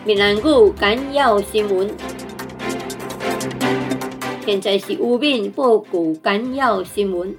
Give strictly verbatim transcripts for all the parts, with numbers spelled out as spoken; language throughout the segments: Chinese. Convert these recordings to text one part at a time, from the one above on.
闽南语简要新闻，现在是有闽报告简要新闻。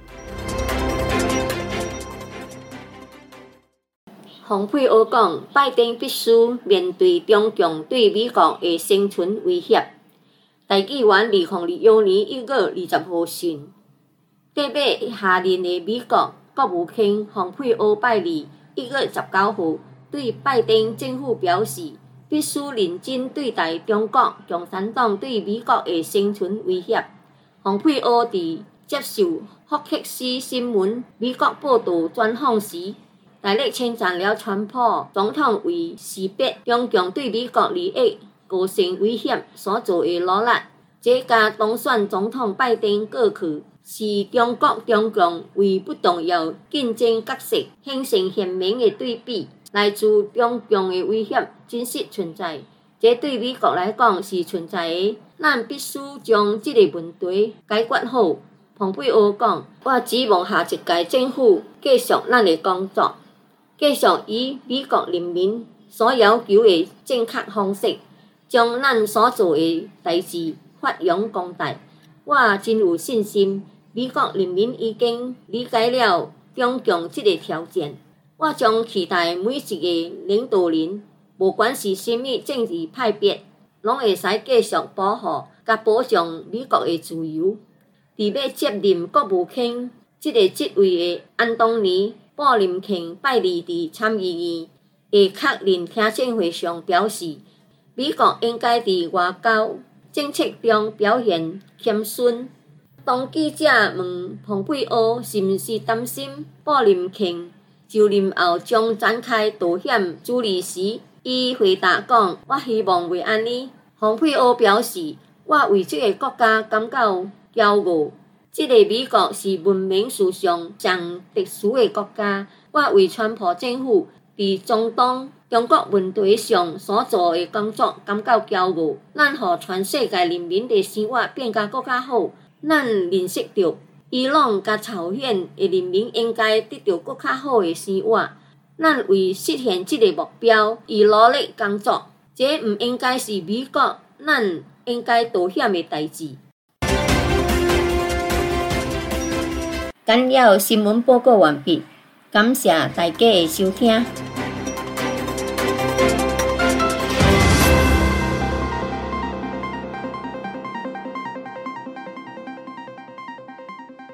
蓬佩奥讲，拜登必须面对中共对美国的生存威胁。大纪元二零二一年一月二十号讯，特别下令的美国国务卿蓬佩奥拜二一月十九号对拜登政府表示，必须认真对待中国共产党对美国的生存威胁。蓬佩奥伫接受福克斯新闻美国报道专访时，大力称赞了川普总统为识别中共对美国利益构成威胁所做的努力。这甲当选总统拜登过去是中国中共为不动摇竞争角色形成鲜明的对比。来自中共的威胁真实存在，这对美国来讲是存在的。咱必须将这个问题解决好。蓬佩奥讲：“我指望下一届政府继续咱的工作。”继续以美国人民所要求的正确方式，将咱所做的代志发扬光大。我真有信心，美国人民已经理解了中共这个条件。我将期待每一个领导人，无管是甚物政治派别，拢会使继续保护甲保障美国的自由。伫要接任国务卿这个职位的安东尼·布林肯拜二伫参议院的确认听证会上表示，美国应该伫外交政策中表现谦逊。当记者问蓬佩奥是毋是担心布林肯就任后将展开道险之旅时，伊回答讲：“我希望袂安尼。”蓬佩奥表示：“我为这个国家感到骄傲。这个美国是文明史上上特殊的国家。我为川普政府伫中东、中国问题上所做的工作感到骄傲。咱互全世界人民的生活变甲更较好。咱认识到，伊朗甲朝鲜的人民应该得到更较好的生活。咱为实现这个目标而努力工作。这毋应该是美国咱应该道歉的代志。”简要新闻报告完毕，感谢大家的收听。